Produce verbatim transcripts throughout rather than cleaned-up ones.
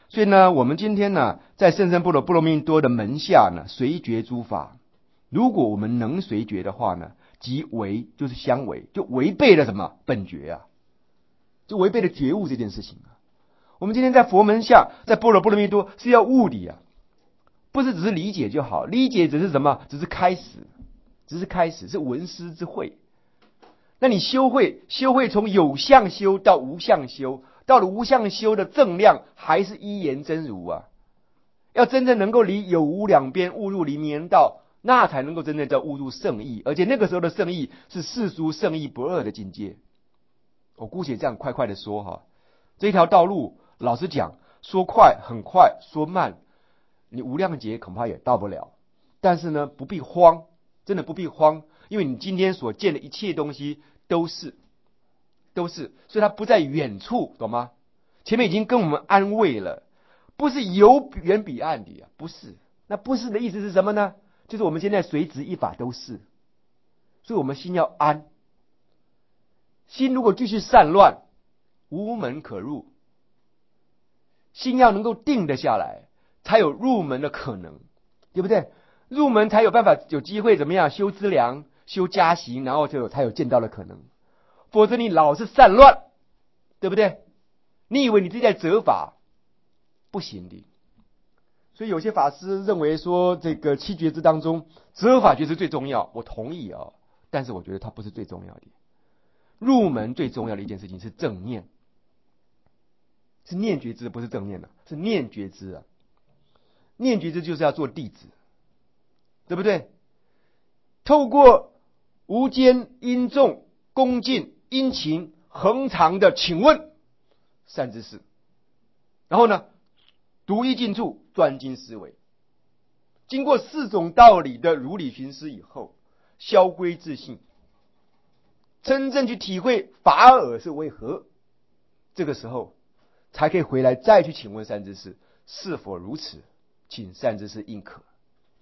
所以呢，我们今天呢，在圣深般若波罗蜜多的门下呢，随觉诸法。如果我们能随觉的话呢，即违就是相违，就违背了什么本觉啊，就违背了觉悟这件事情啊。我们今天在佛门下，在般若波罗蜜多是要悟的啊，不是只是理解就好，理解只是什么？只是开始，只是开始，是闻思之会。那你修会，修会从有相修到无相修，到了无相修的正量，还是一言真如啊。要真正能够离有无两边，悟入离名道，那才能够真正叫悟入圣义。而且那个时候的圣义是世俗圣义不二的境界。我姑且这样快快的说哈，这条道路，老实讲，说快很快，说慢，你无量劫恐怕也到不了。但是呢，不必慌，真的不必慌，因为你今天所见的一切东西都是，都是，所以它不在远处，懂吗？前面已经跟我们安慰了，不是有远彼岸的啊，不是。那不是的意思是什么呢？就是我们现在随执一法都是，所以我们心要安。心如果继续散乱，无门可入。心要能够定得下来，才有入门的可能，对不对？入门才有办法有机会怎么样修资粮、修家行，然后就有才有见到的可能。否则你老是散乱，对不对？你以为你自己在责法，不行的。所以有些法师认为说，这个七觉支当中，责法觉是最重要，我同意啊，但是我觉得它不是最重要的。入门最重要的一件事情是正念，是念觉支，不是正念啊，是念觉支啊。念觉支就是要做弟子，对不对？透过无间、殷重、恭敬、殷勤、恒常的请问善知识，然后呢，独一尽处，专精思维，经过四种道理的如理寻思以后，销归自性，真正去体会法尔是为何，这个时候才可以回来再去请问善知识是否如此，请善知识应可。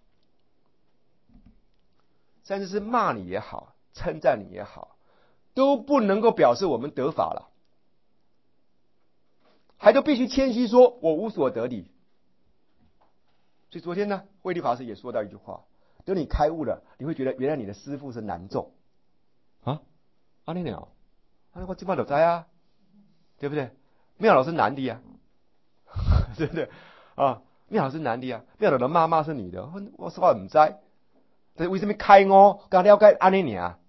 善知识骂你也好，称赞你也好，都不能够表示我们得法了，还都必须谦虚说我无所得理。所以昨天呢，慧律法师也说到一句话，等你开悟了，你会觉得原来你的师父是难众啊，啊那鸟，啊我基本上都知啊，对不对？妙老师难的呀、啊，对不对啊？妙老师难的呀、啊，妙老的妈妈是女的，我实话唔知，但是为什么开我刚了解安尼鸟？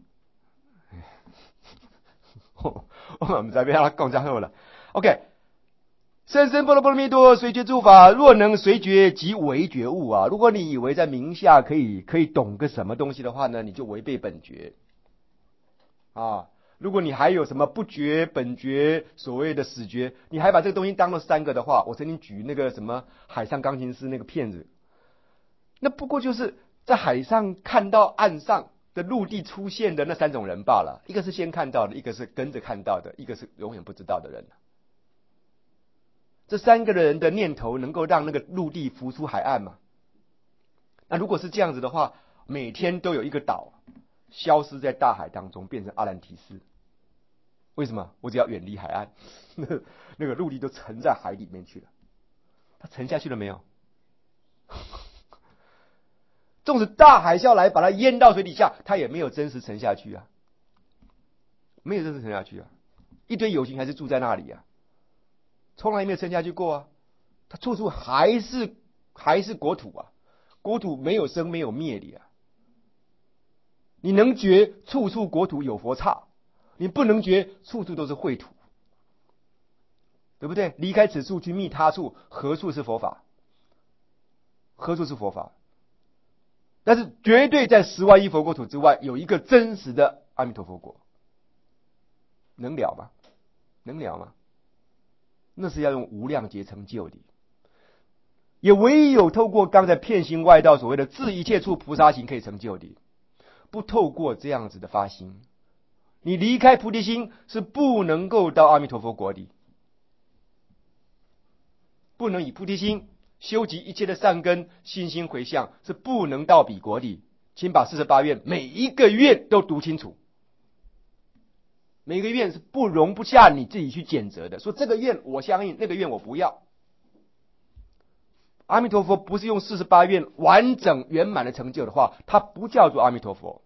我唔知要他讲才好了。OK。深深般若波罗蜜多随觉诸法，若能随觉即为觉悟啊！如果你以为在名下可以可以懂个什么东西的话呢，你就违背本觉啊！如果你还有什么不觉、本觉、所谓的死觉，你还把这个东西当了三个的话，我曾经举那个什么海上钢琴师那个骗子，那不过就是在海上看到岸上的陆地出现的那三种人罢了，一个是先看到的，一个是跟着看到的，一个是永远不知道的人。这三个人的念头能够让那个陆地浮出海岸吗？那如果是这样子的话，每天都有一个岛消失在大海当中，变成阿兰提斯。为什么？我只要远离海岸，那个那个陆地都沉在海里面去了。它沉下去了没有？纵使大海啸来把它淹到水底下，它也没有真实沉下去啊，没有真实沉下去啊，一堆有情还是住在那里啊。从来没有沉下去过啊，它处处还是还是国土啊，国土没有生没有灭的啊。你能觉处处国土有佛刹，你不能觉处处都是秽土，对不对？离开此处去觅他处，何处是佛法？何处是佛法？但是绝对在十万亿佛国土之外，有一个真实的阿弥陀佛国，能了吗？能了吗？那是要用无量劫成就的，也唯有透过刚才遍行外道所谓的自一切处菩萨行可以成就的，不透过这样子的发心，你离开菩提心是不能够到阿弥陀佛国的，不能以菩提心修集一切的善根，信心回向是不能到彼国的。请把四十八愿每一个愿都读清楚。每个愿是不容不下你自己去拣择的，说这个愿我相应，那个愿我不要， 阿弥陀佛不是用四十八愿完整圆满的成就的话，它不叫做阿弥陀佛。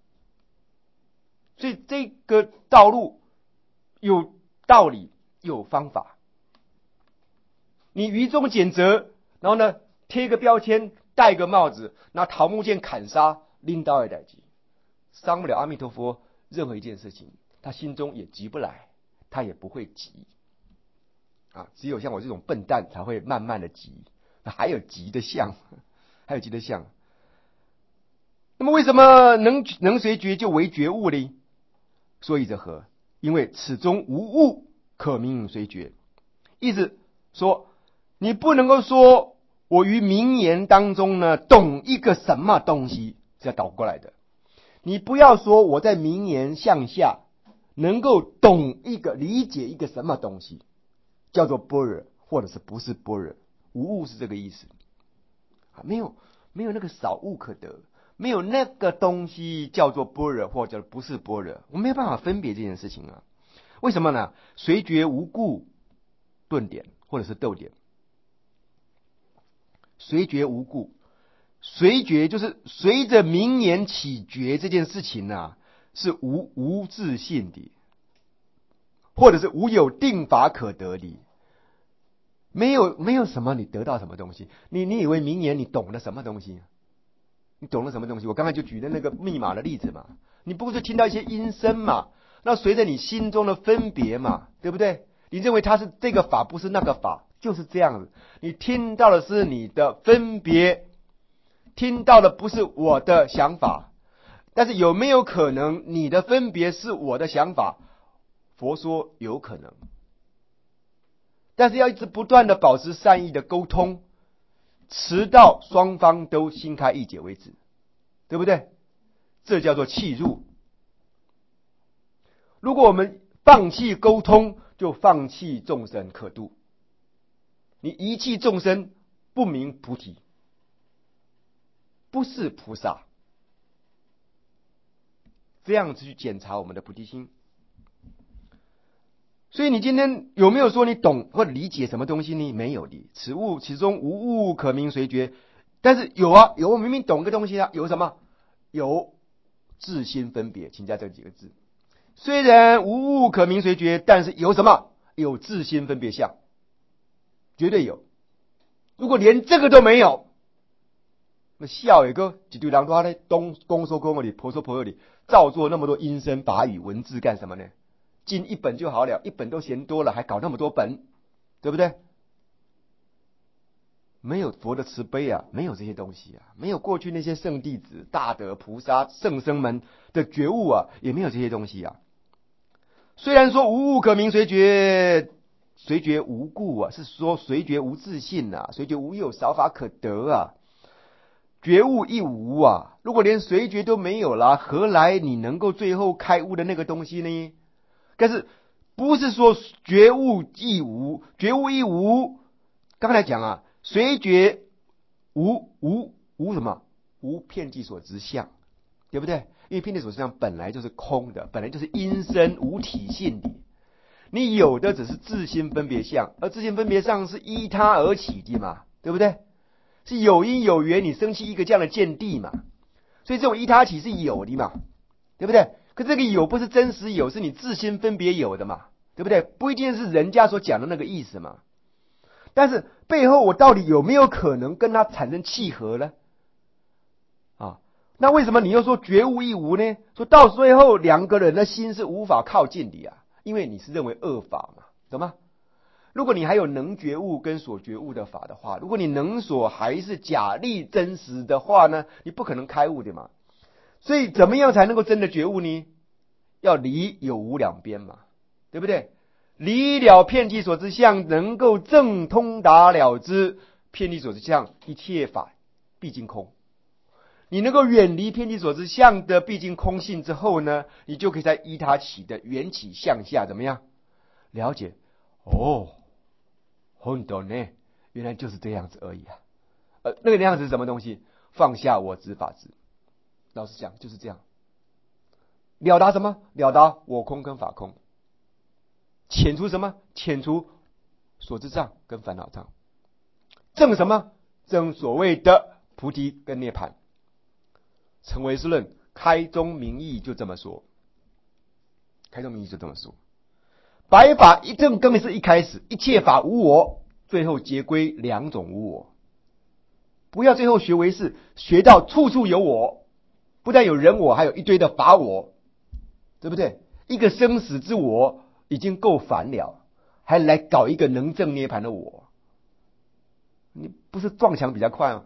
所以这个道路有道理，有方法。你于中拣择，然后呢贴个标签，戴个帽子，拿桃木剑砍杀，拎刀的代志，伤不了阿弥陀佛任何一件事情，他心中也急不来，他也不会急啊。只有像我这种笨蛋才会慢慢的急，还有急的相，还有急的相。那么为什么能能随觉就为觉悟呢？所以则何？因为此中无物可名随觉。意思说，你不能够说我于名言当中呢懂一个什么东西，是要倒过来的。你不要说我在名言向下能够懂一个理解一个什么东西，叫做般若，或者是不是般若。无物是这个意思啊，没有没有那个少物可得，没有那个东西叫做般若，或者不是般若，我没有办法分别这件事情啊。为什么呢？随觉无故，顿点或者是逗点。随觉无故，随觉就是随着名言起觉这件事情啊，是无无自性的，或者是无有定法可得的。没有没有什么你得到什么东西，你你以为名言你懂了什么东西？你懂了什么东西？我刚才就举的那个密码的例子嘛，你不过是听到一些音声嘛，那随着你心中的分别嘛，对不对？你认为它是这个法，不是那个法，就是这样子。你听到的是你的分别，听到的不是我的想法。但是有没有可能你的分别是我的想法？佛说有可能，但是要一直不断的保持善意的沟通，直到双方都心开意解为止，对不对？这叫做契入。如果我们放弃沟通，就放弃众生可度。你遗弃众生，不明菩提，不是菩萨。这样子去检查我们的菩提心。所以你今天有没有说你懂或者理解什么东西呢？没有的。此物其中无物可名随觉。但是有啊，有，我明明懂个东西啊，有什么？有自心分别，请加这几个字。虽然无物可名随觉，但是有什么？有自心分别相，绝对有。如果连这个都没有，那笑一个几对人都在东公说公里，婆说婆里，造作那么多音声法语文字干什么呢？经一本就好了，一本都嫌多了，还搞那么多本，对不对？没有佛的慈悲啊，没有这些东西啊，没有过去那些圣弟子、大德菩萨、圣僧们的觉悟啊，也没有这些东西啊。虽然说无物可名随觉，随觉无故啊，是说随觉无自信啊，随觉无有少法可得啊，觉悟亦无啊。如果连随觉都没有了，何来你能够最后开悟的那个东西呢？但是不是说觉悟亦无，觉悟亦无。刚才讲啊，随觉无无无什么？无遍计所执相，对不对？因为遍计所执相本来就是空的，本来就是因身无体性的。你有的只是自心分别相，而自心分别相是依他而起的嘛，对不对？是有因有缘，你生起一个这样的见地嘛。所以这种依他起是有的嘛，对不对？可这个有不是真实有，是你自心分别有的嘛，对不对？不一定是人家所讲的那个意思嘛。但是背后我到底有没有可能跟他产生契合呢？啊，那为什么你又说觉悟亦无呢？说到最后两个人的心是无法靠近的啊，因为你是认为恶法嘛，懂吗？如果你还有能觉悟跟所觉悟的法的话，如果你能所还是假立真实的话呢，你不可能开悟的嘛。所以怎么样才能够真的觉悟呢？要离有无两边嘛，对不对？离了遍计所知相，能够正通达了知遍计所知相，一切法毕竟空。你能够远离遍计所知相的毕竟空性之后呢，你就可以在依他起的缘起向下怎么样了解？哦，很懂呢，原来就是这样子而已啊。呃，那个样子是什么东西？放下我执法执。老实讲就是这样，了达什么？了达我空跟法空，遣除什么？遣除所知障跟烦恼障，证什么？ 正所谓的菩提跟涅槃。成唯识论开宗明义就这么说，开宗明义就这么说。白法一正更是一开始，一切法无我，最后皆归两种无我。不要最后学唯识，学到处处有我，不但有人我，还有一堆的法我，对不对？一个生死之我已经够烦了，还来搞一个能证涅槃的我，你不是撞墙比较快吗？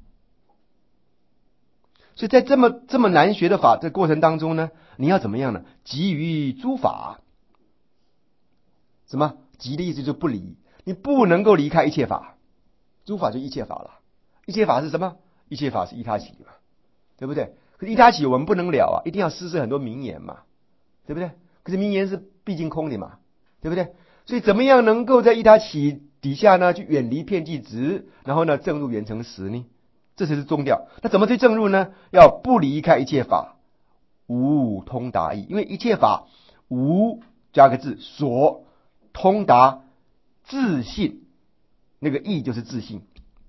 所以在这么这么难学的法这过程当中呢，你要怎么样呢？急于诸法，什么急的意思就是不离，你不能够离开一切法，诸法就一切法了。一切法是什么？一切法是依他起嘛，对不对？可是依他起我们不能了啊，一定要施设很多名言嘛，对不对？可是名言是毕竟空的嘛，对不对？所以怎么样能够在依他起底下呢，去远离遍计执，然后呢证入圆成实呢？这才是重要。那怎么去证入呢？要不离开一切法，无通达义。因为一切法无加个字，所通达自信，那个义就是自信。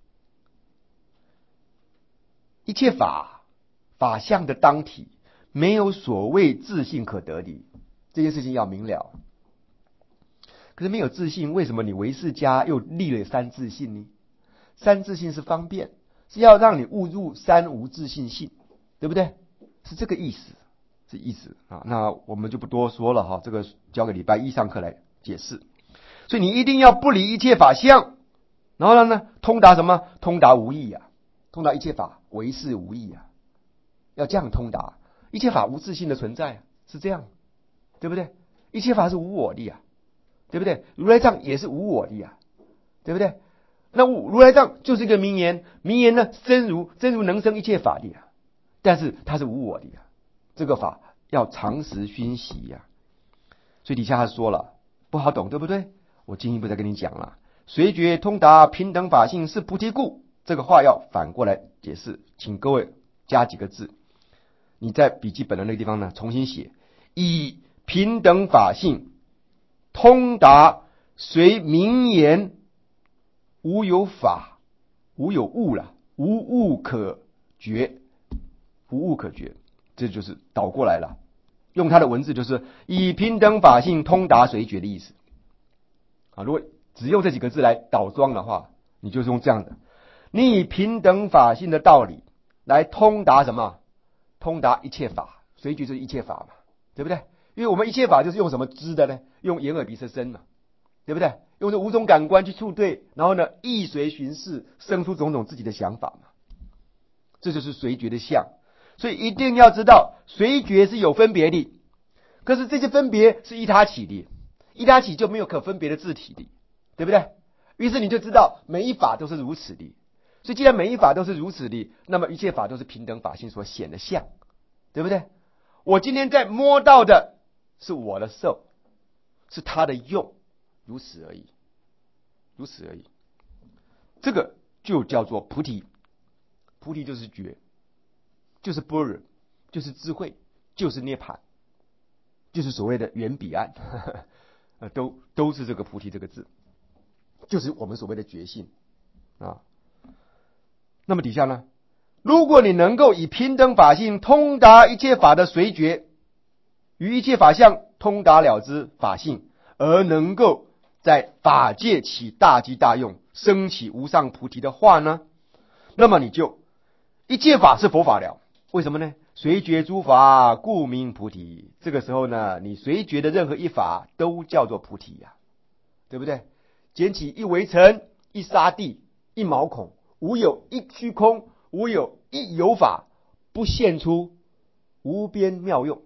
一切法法相的当体，没有所谓自信可得的，这件事情要明了。可是没有自信，为什么你唯识家又立了三自信呢？三自信是方便，是要让你误入三无自信性，对不对？是这个意思，是意思啊。那我们就不多说了哈，这个交给礼拜一上课来解释。所以你一定要不离一切法相，然后呢，通达什么？通达无义啊，通达一切法唯是无义啊，要这样通达。一切法无自性的存在、啊、是这样，对不对？一切法是无我的啊，对不对？如来藏也是无我的啊，对不对？那如来藏就是一个名言，名言呢，真如真如能生一切法的啊，但是它是无我的啊，这个法要常时熏习呀、啊。所以底下他说了，不好懂，对不对？我进一步再跟你讲了，随觉通达平等法性是菩提故，这个话要反过来解释，请各位加几个字。你在笔记本的那个地方呢，重新写，以平等法性通达随名言无有法，无有物了，无物可觉，无物可觉，这就是倒过来了。用他的文字就是以平等法性通达随觉的意思啊。如果只用这几个字来倒装的话，你就是用这样的，你以平等法性的道理来通达什么？通达一切法，随觉就是一切法嘛，对不对？因为我们一切法就是用什么知的呢？用眼耳鼻舌身嘛，对不对？用这五种感官去触对，然后呢，意随寻事，生出种种自己的想法嘛，这就是随觉的相。所以一定要知道，随觉是有分别的，可是这些分别是依他起的，依他起就没有可分别的自体的，对不对？于是你就知道每一法都是如此的。所以既然每一法都是如此的，那么一切法都是平等法性所显的相，对不对？我今天在摸到的是我的受，是他的用，如此而已，如此而已。这个就叫做菩提，菩提就是觉，就是般若，就是智慧，就是涅槃，就是所谓的远彼岸，都都是这个菩提这个字，就是我们所谓的觉性啊。那么底下呢，如果你能够以平等法性通达一切法的随觉，于一切法相通达了之法性，而能够在法界起大机大用，升起无上菩提的话呢，那么你就一切法是佛法了。为什么呢？随觉诸法故名菩提。这个时候呢，你随觉的任何一法都叫做菩提呀、啊，对不对？捡起一微尘，一沙地，一毛孔，无有一虚空，无有一有法，不现出无边妙用。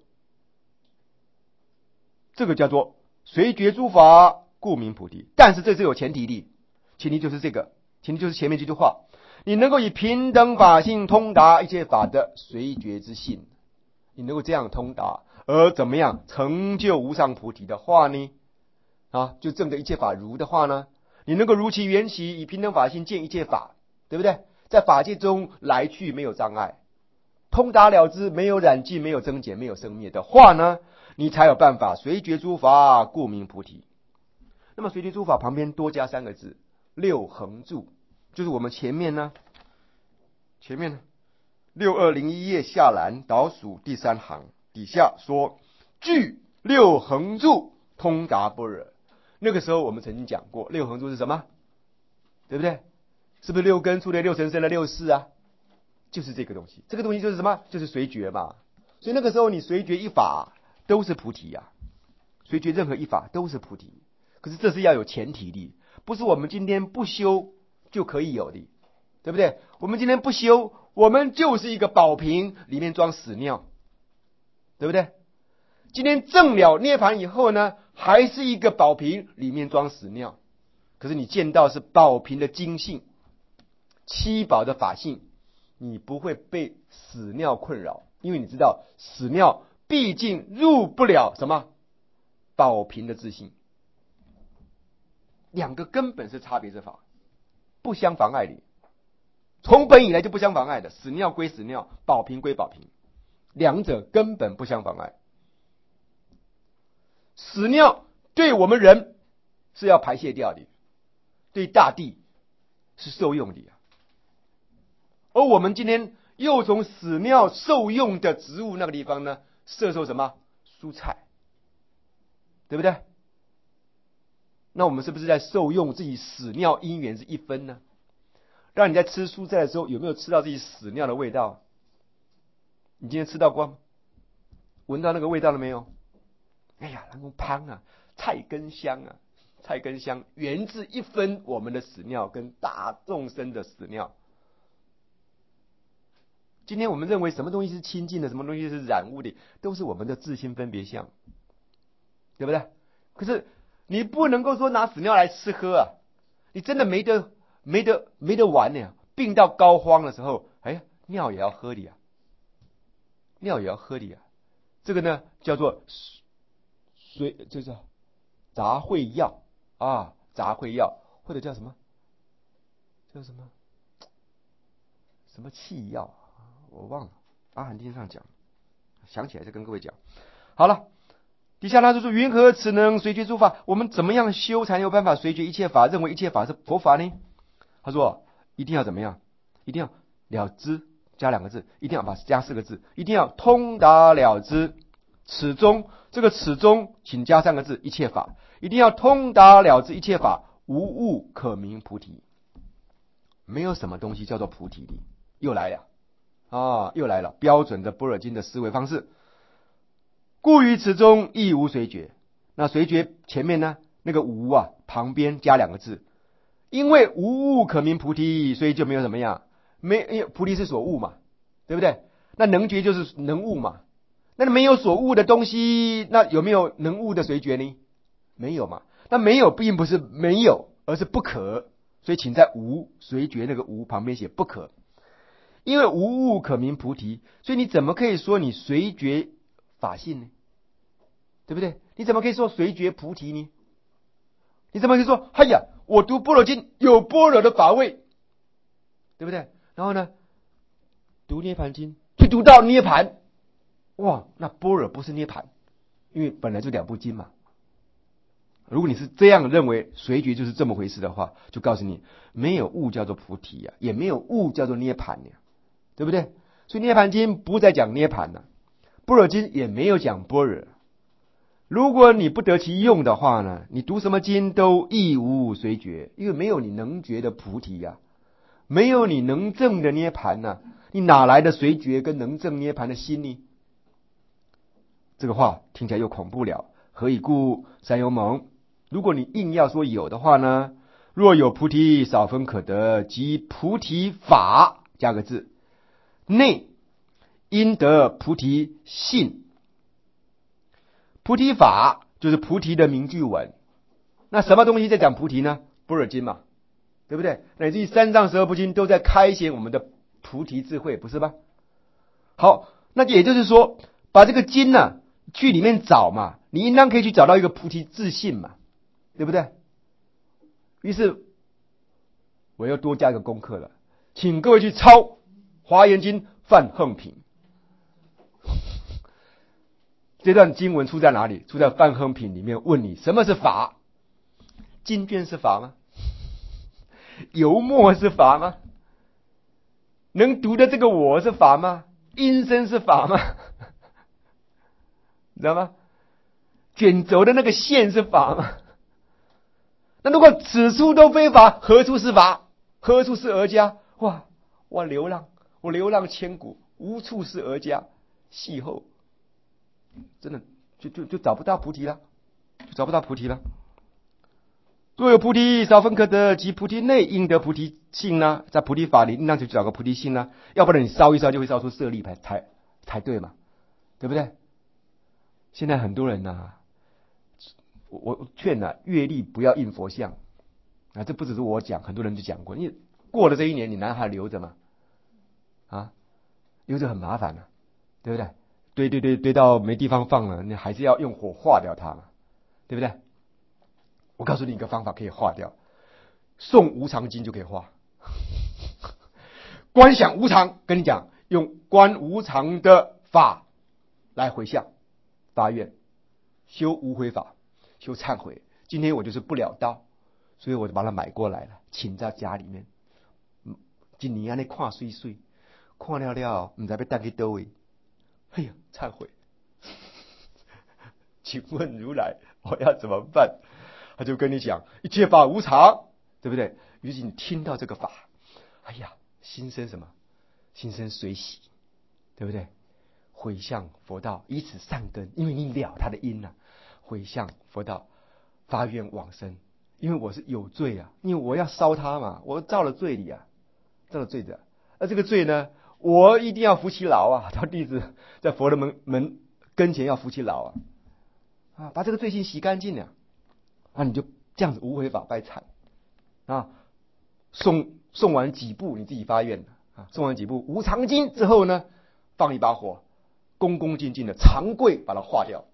这个叫做随觉诸法故名菩提。但是这是有前提的，前提就是这个，前提就是前面这句话，你能够以平等法性通达一切法的随觉之性，你能够这样通达，而怎么样成就无上菩提的话呢？啊，就证得一切法如的话呢，你能够如其缘起，以平等法性见一切法，对不对？在法界中来去没有障碍，通达了之，没有染尽，没有增减，没有生灭的话呢，你才有办法随觉诸法故名菩提。那么随觉诸法旁边多加三个字，六恒住， 就是我们前面呢，前面六二零一页下栏倒数第三行底下说，具六横柱通达般若。那个时候我们曾经讲过，六横柱是什么？对不对？是不是六根触类六尘生的六识啊？就是这个东西。这个东西就是什么？就是随觉嘛。所以那个时候你随觉一法都是菩提呀、啊，随觉任何一法都是菩提。可是这是要有前提的，不是我们今天不修就可以有的，对不对？我们今天不修，我们就是一个宝瓶里面装屎尿，对不对？今天证了涅盘以后呢，还是一个宝瓶里面装屎尿。可是你见到是宝瓶的精性，七宝的法性，你不会被屎尿困扰，因为你知道屎尿毕竟入不了什么宝瓶的自性。两个根本是差别之法，不相妨碍的，从本以来就不相妨碍的。屎尿归屎尿，宝瓶归宝瓶，两者根本不相妨碍。屎尿对我们人是要排泄掉的，对大地是受用的、啊、而我们今天又从屎尿受用的植物那个地方呢，摄受什么蔬菜，对不对？那我们是不是在受用自己屎尿因缘是一分呢？让你在吃蔬菜的时候，有没有吃到自己屎尿的味道？你今天吃到过吗？闻到那个味道了没有？哎呀，那种香啊，菜根香啊，菜根香源自一分我们的屎尿跟大众生的屎尿。今天我们认为什么东西是清净的，什么东西是染污的，都是我们的自心分别相，对不对？可是你不能够说拿屎尿来吃喝啊，你真的没得没得没得玩呢。病到膏肓的时候，哎，尿也要喝的呀，尿也要喝的呀。这个呢叫做水，这叫杂秽药啊，杂秽药或者叫什么？叫什么？什么气药？我忘了。阿含经上讲，想起来再跟各位讲。好了。底下他就说：云何此能随觉诸法？我们怎么样修才有办法随觉一切法，认为一切法是佛法呢？他说：一定要怎么样？一定要了知，加两个字，一定要把加四个字，一定要通达了知。此中这个此中，请加三个字，一切法，一定要通达了知一切法，无物可名菩提。没有什么东西叫做菩提的，又来了啊，又来了，标准的般若经的思维方式。故于此中亦无随觉。那随觉前面呢，那个无啊，旁边加两个字，因为无物可名菩提，所以就没有怎么样，没菩提是所悟嘛，对不对？那能觉就是能悟嘛，那没有所悟的东西，那有没有能悟的随觉呢？没有嘛。那没有并不是没有，而是不可，所以请在无随觉那个无旁边写不可。因为无物可名菩提，所以你怎么可以说你随觉法性呢？对不对？你怎么可以说随觉菩提呢？你怎么可以说，哎呀，我读般若经有般若的法味，对不对？然后呢，读涅盘经就读到涅盘，哇，那般若不是涅盘，因为本来就两部经嘛。如果你是这样认为随觉就是这么回事的话，就告诉你，没有物叫做菩提呀、啊，也没有物叫做涅盘呀、啊，对不对？所以涅盘经不再讲涅盘了、啊，般若经也没有讲般若。如果你不得其用的话呢，你读什么经都亦无随觉，因为没有你能觉的菩提呀、啊，没有你能证的涅盘呢、啊，你哪来的随觉跟能证涅盘的心呢？这个话听起来又恐怖了。何以故？三有蒙。如果你硬要说有的话呢，若有菩提，少分可得，即菩提法加个字，内应得菩提性。菩提法就是菩提的名句文。那什么东西在讲菩提呢？般若经嘛，对不对？乃至于三藏十二部经都在开显我们的菩提智慧，不是吧？好，那也就是说，把这个经呢、啊、去里面找嘛，你应当可以去找到一个菩提自信嘛，对不对？于是我又多加一个功课了，请各位去抄《华严经》范横品。这段经文出在哪里？出在范横品里面，问你什么是法？经卷是法吗？ 油墨是法吗？能读的这个我是法吗？音声是法吗？你知道吗？卷轴的那个线是法吗？那如果此处都非法，何处是法？何处是讹家？哇，我流浪，我流浪千古，无处是讹家。气候真的就就就找不到菩提了，就找不到菩提了。若有菩提，少分可得，即菩提内应得菩提性呢？在菩提法里，应当去找个菩提性呢，要不然你烧一烧就会烧出舍利才才才对嘛，对不对？现在很多人呢、啊，我我劝呢、啊，阅历不要印佛像啊，这不只是我讲，很多人就讲过，因为过了这一年，你拿它留着嘛，啊，留着很麻烦啊，对不对？堆堆堆堆到没地方放了，你还是要用火化掉它嘛，对不对？我告诉你一个方法可以化掉，诵无常经就可以化。观想无常，跟你讲，用观无常的法来回向发愿，修无悔法，修忏悔。今天我就是不了道，所以我就把它买过来了，请在家里面。一年安尼看水水，看了了，唔知要带去倒位。哎呀，忏悔！请问如来，我要怎么办？他就跟你讲，一切法无常，对不对？于是你听到这个法，哎呀，心生什么？心生随喜，对不对？回向佛道，以此善根，因为你了他的因啊，回向佛道，发愿往生。因为我是有罪啊，因为我要烧他嘛，我造了罪里啊，造了罪的。而这个罪呢，我一定要服其劳啊，到弟子在佛的门门跟前要服其劳啊，啊，把这个罪行洗干净了。啊，你就这样子无悔法拜忏啊，诵诵完几部你自己发愿啊，诵完几部无常经之后呢，放一把火，恭恭敬敬的长跪把它化掉。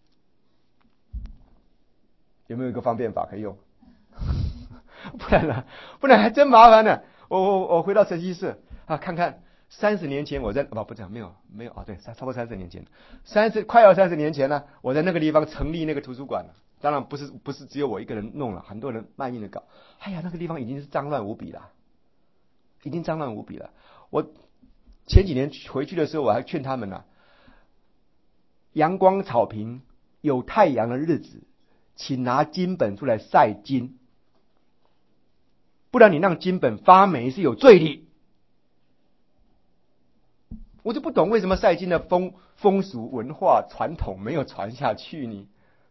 有没有一个方便法可以用？不然呢，不然还真麻烦呢。我我我回到晨曦寺啊，看看三十年前我在不不讲没有没有啊，对，差不多三十年前，三十快要三十年前呢，我在那个地方成立那个图书馆了。当然不是不是只有我一个人弄了，很多人卖命的搞。哎呀，那个地方已经是脏乱无比了，已经脏乱无比了。我前几年回去的时候，我还劝他们呢、啊，阳光草坪有太阳的日子，请拿经本出来晒经，不然你让经本发霉是有罪的。我就不懂为什么晒经的风风俗文化传统没有传下去呢？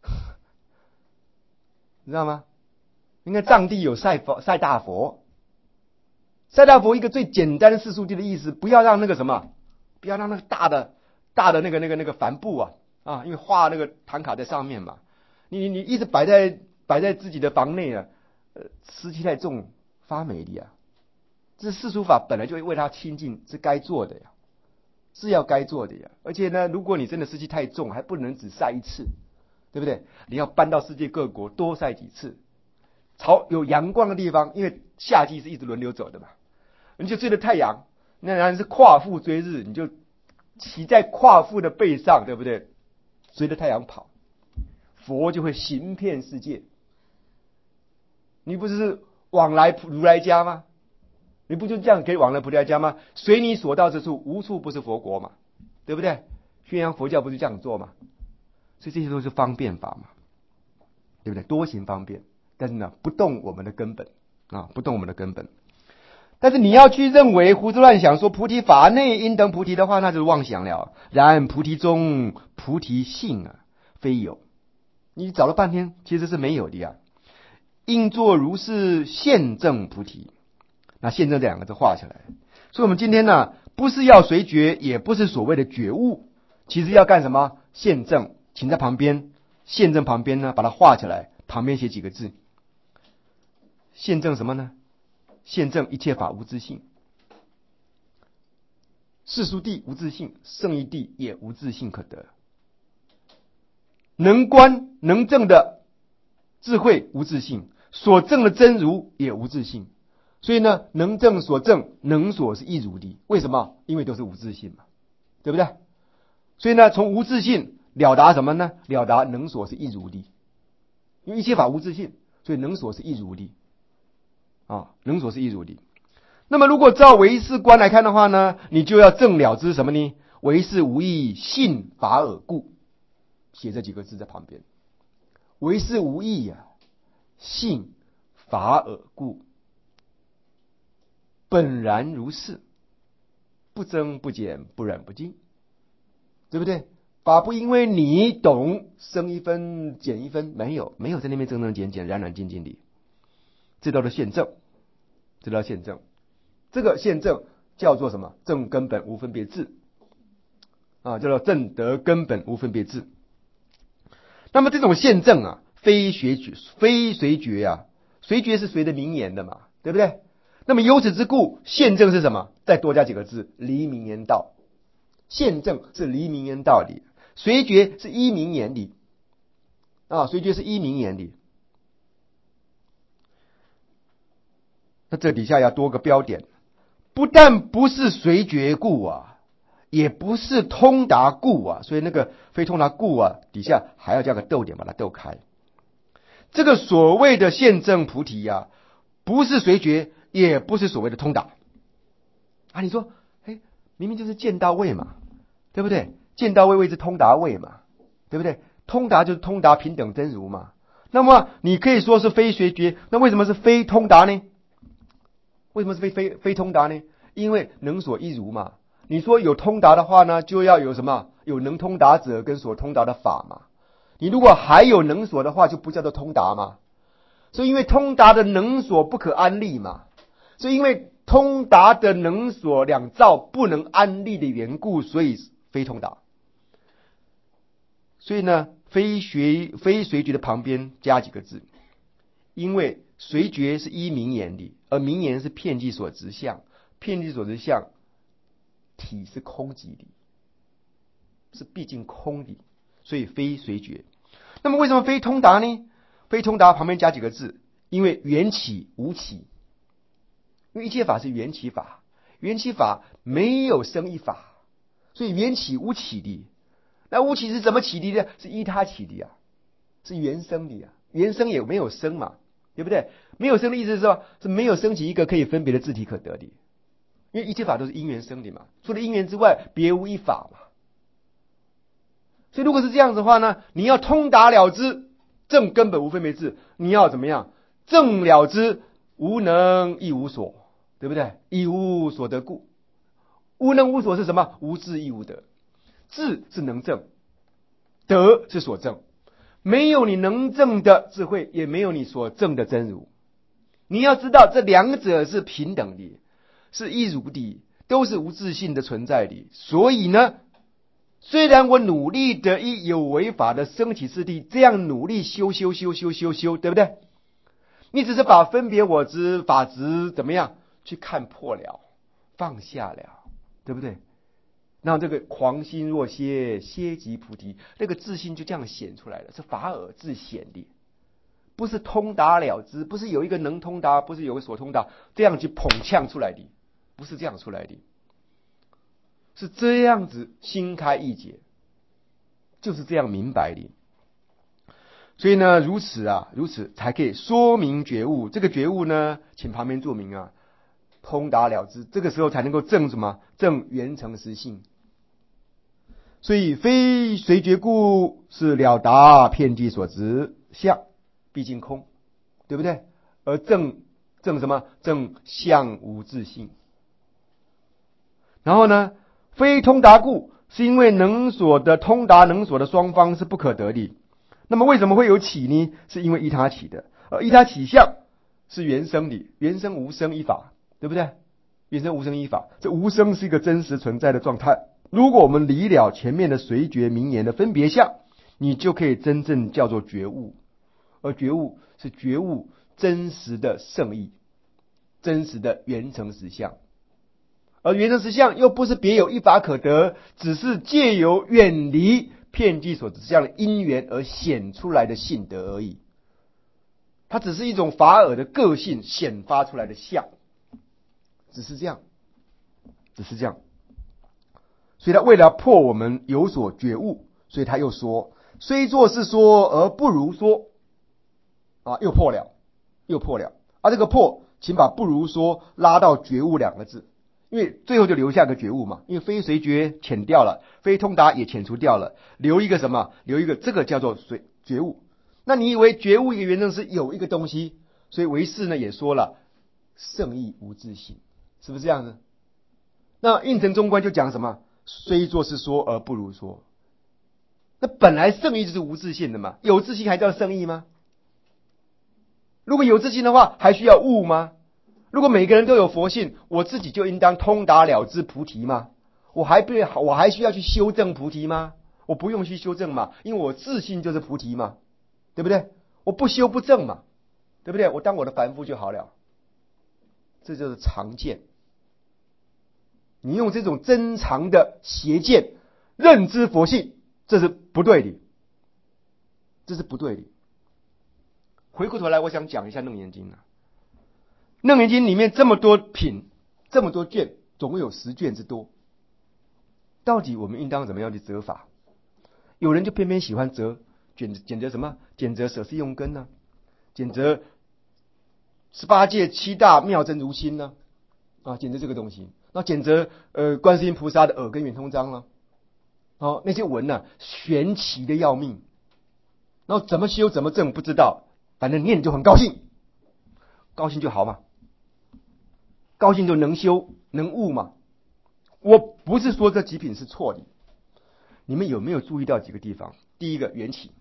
你知道吗？应该藏地有晒佛晒大佛，晒大佛一个最简单的世俗谛的意思，不要让那个什么，不要让那个大的大的那个那个那个帆布啊啊，因为画那个唐卡在上面嘛，你你一直摆在摆在自己的房内啊，呃，湿气太重发霉的呀。这世俗法本来就会为它清净，是该做的呀，是要该做的呀。而且呢，如果你真的湿气太重，还不能只晒一次。对不对？你要搬到世界各国多晒几次，朝有阳光的地方，因为夏季是一直轮流走的嘛，你就追着太阳，那然是夸父追日，你就骑在夸父的背上，对不对？随着太阳跑，佛就会行遍世界。你不是往来如来家吗？你不就这样可以往来如来家吗？随你所到之处，无处不是佛国嘛，对不对？宣扬佛教不是这样做吗？所以这些都是方便法嘛，对不对？多行方便，但是呢，不动我们的根本啊，不动我们的根本。但是你要去认为胡思乱想说菩提法内应得菩提的话，那就是妄想了。然菩提中菩提性啊，非有。你找了半天，其实是没有的呀。应作如是现证菩提。那现证这两个字画起来。所以我们今天呢，不是要随觉，也不是所谓的觉悟，其实要干什么？现证。请在旁边，现证旁边呢，把它画起来，旁边写几个字。现证什么呢？现证一切法无自性，世俗谛无自性，圣义谛也无自性可得。能观能证的智慧无自性，所证的真如也无自性。所以呢，能证所证能所是一如的。为什么？因为都是无自性嘛，对不对？所以呢，从无自性了达什么呢？了达能所是一如的，因为一切法无自性，所以能所是一如的啊，能所是一如的。那么如果照唯识观来看的话呢，你就要正了知什么呢？唯识无义，信法尔故。写这几个字在旁边。唯识无义啊，信法尔故。本然如是，不增不减，不染不净，对不对？法不因为你懂升一分减一分，没有没有在那边增增减减，染染净净的。这叫做现证，这叫现证。这个现证叫做什么？正根本无分别智啊，叫做正得根本无分别智。那么这种现证啊，非学觉，非随觉啊，随觉是随着名言的嘛，对不对？那么由此之故，现证是什么？再多加几个字，离名言道。现证是离名言道理，随觉是依名言理啊，随觉是依名言理。那这底下要多个标点，不但不是随觉故啊，也不是通达故啊，所以那个非通达故啊，底下还要加个逗点把它逗开。这个所谓的现证菩提啊，不是随觉，也不是所谓的通达啊。你说，哎，明明就是见到位嘛，对不对？见到位谓之通达位嘛，对不对？通达就是通达平等真如嘛。那么你可以说是非随觉，那为什么是非通达呢？为什么是非非非通达呢？因为能所一如嘛。你说有通达的话呢，就要有什么？有能通达者跟所通达的法嘛。你如果还有能所的话，就不叫做通达嘛。所以因为通达的能所不可安立嘛，所以因为通达的能所两造不能安立的缘故，所以非通达。所以呢，非学非随觉的旁边加几个字，因为随觉是依名言理，而名言是遍计所执相，遍计所执相体是空寂的，是毕竟空的，所以非随觉。那么为什么非通达呢？非通达旁边加几个字，因为缘起无起，因为一切法是缘起法，缘起法没有生一法，所以缘起无起的。那无起是怎么起的呢？是依他起的啊，是缘生的啊，缘生也没有生嘛，对不对？没有生的意思是说，是没有升起一个可以分别的自体可得的，因为一切法都是因缘生的嘛，除了因缘之外，别无一法嘛。所以如果是这样子的话呢，你要通达了知，正根本无分别智，你要怎么样？正了知，无能亦无所，对不对？亦无所得故。无能无所是什么？无智亦无得。智是能证，德是所证。没有你能证的智慧，也没有你所证的真如。你要知道，这两者是平等的，是一如的，都是无自性的存在的。所以呢，虽然我努力的以有为法的升起次第，这样努力修修修修修修，对不对？你只是把分别我执、法执怎么样去看破了，放下了，对不对？那这个狂心若歇，歇即菩提，那个自信就这样显出来了，是法尔自显的，不是通达了知，不是有一个能通达，不是有个所通达，这样去捧呛出来的，不是这样出来的，是这样子心开意解，就是这样明白的。所以呢，如此啊，如此才可以说明觉悟。这个觉悟呢，请旁边注明啊，通达了知，这个时候才能够证什么？证圆成实性。所以非随觉故，是了达遍计所执相，毕竟空，对不对？而证证什么？证相无自性。然后呢，非通达故，是因为能所的通达能所的双方是不可得的。那么为什么会有起呢？是因为依他起的，而依他起相是原生的，原生无生依法，对不对？原生无生依法，这无生是一个真实存在的状态。如果我们离了前面的随觉名言的分别相，你就可以真正叫做觉悟，而觉悟是觉悟真实的圣意，真实的圆成实相。而圆成实相又不是别有一法可得，只是借由远离遍计所执相的因缘而显出来的性德而已。它只是一种法尔的个性显发出来的相，只是这样，只是这样。所以他为了破我们有所觉悟，所以他又说，虽作是说而不如说，啊，又破了，又破了。啊，这个破请把不如说拉到觉悟两个字，因为最后就留下个觉悟嘛，因为非随觉遣掉了，非通达也遣除掉了，留一个什么？留一个这个叫做随觉悟。那你以为觉悟一个原则是有一个东西，所以唯识呢也说了圣意无自性，是不是这样子？那应成中观就讲什么？虽作是说而不如说。那本来圣意就是无自性的嘛，有自性还叫圣意吗？如果有自性的话，还需要悟吗？如果每个人都有佛性，我自己就应当通达了知菩提吗？我还不我还需要去修正菩提吗？我不用去修正嘛，因为我自性就是菩提嘛，对不对？我不修不正嘛，对不对？我当我的凡夫就好了。这就是常见。你用这种真常的邪见认知佛性，这是不对的，这是不对的。回过头来，我想讲一下《楞严经》啊，《楞严经》里面这么多品，这么多卷，总共有十卷之多。到底我们应当怎么样去择法？有人就偏偏喜欢择拣拣择什么？拣择舍施用根呢、啊？拣择十八界七大妙真如心呢、啊？啊，拣择这个东西。那拣择呃观世音菩萨的耳根圆通章了、啊。哦，那些文呢、啊，玄奇的要命。然后怎么修怎么证不知道，反正念就很高兴，高兴就好嘛，高兴就能修能悟嘛。我不是说这几品是错的，你们有没有注意到几个地方？第一个，缘起。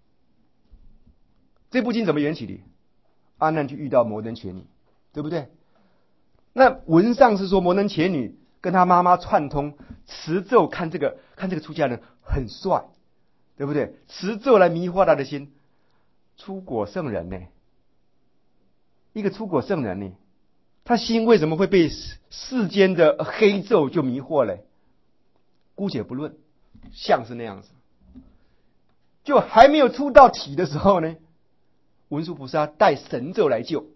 这部经怎么缘起的？阿难去遇到摩登伽女，对不对？那文上是说摩登伽女跟他妈妈串通持咒，看这个看这个出家人很帅，对不对？持咒来迷惑他的心。出果圣人呢？一个出果圣人呢，他心为什么会被世间的黑咒就迷惑嘞？姑且不论，像是那样子。就还没有出到体的时候呢，文殊菩萨带神咒来救。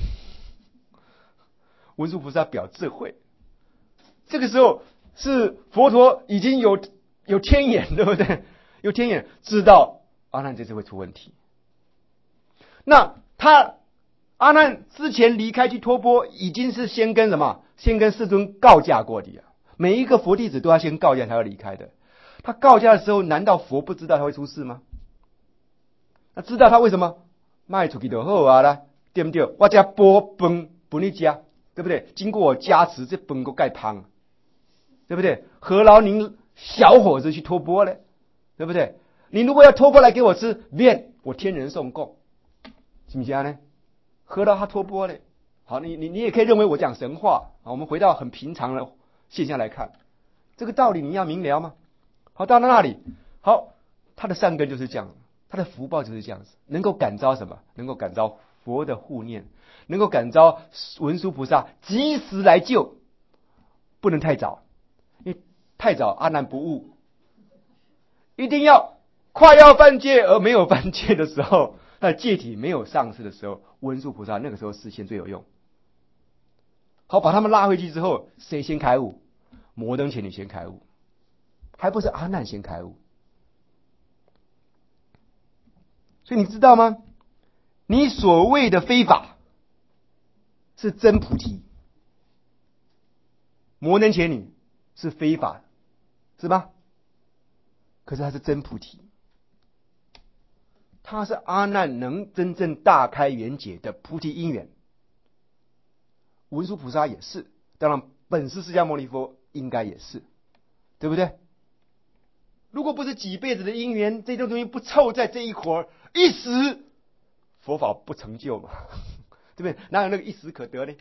文殊菩萨表智慧，这个时候是佛陀已经有有天眼，对不对？有天眼知道阿难这次会出问题。那他阿难之前离开去托钵，已经是先跟什么？先跟世尊告假过的啊。每一个佛弟子都要先告假才要离开的。他告假的时候，难道佛不知道他会出事吗？那知道他为什么卖出去就好啊啦，对不对？我家钵饭不你家，对不对？经过我加持，这饭够盖汤，对不对？何劳您小伙子去托钵呢？对不对？你如果要托钵来给我吃，便我天人送供。是不是呢？喝到他托钵嘞。好，你你你也可以认为我讲神话啊。我们回到很平常的现象来看，这个道理你要明了吗？好，到了那里，好，他的善根就是这样，他的福报就是这样子，能够感召什么？能够感召佛的护念，能够感召文殊菩萨及时来救，不能太早，因为太早阿难不悟，一定要快要犯戒而没有犯戒的时候。那戒体没有上市的时候，文殊菩萨那个时候示现最有用。好，把他们拉回去之后，谁先开悟？摩登伽女先开悟，还不是阿难先开悟。所以你知道吗？你所谓的非法是真菩提，摩登伽女是非法，是吧？可是它是真菩提。他是阿难能真正大开圆解的菩提因缘，文殊菩萨也是，当然本师释迦牟尼佛应该也是，对不对？如果不是几辈子的因缘，这种东西不凑在这一会儿，一时佛法不成就嘛，对不对？哪有那个一时可得呢？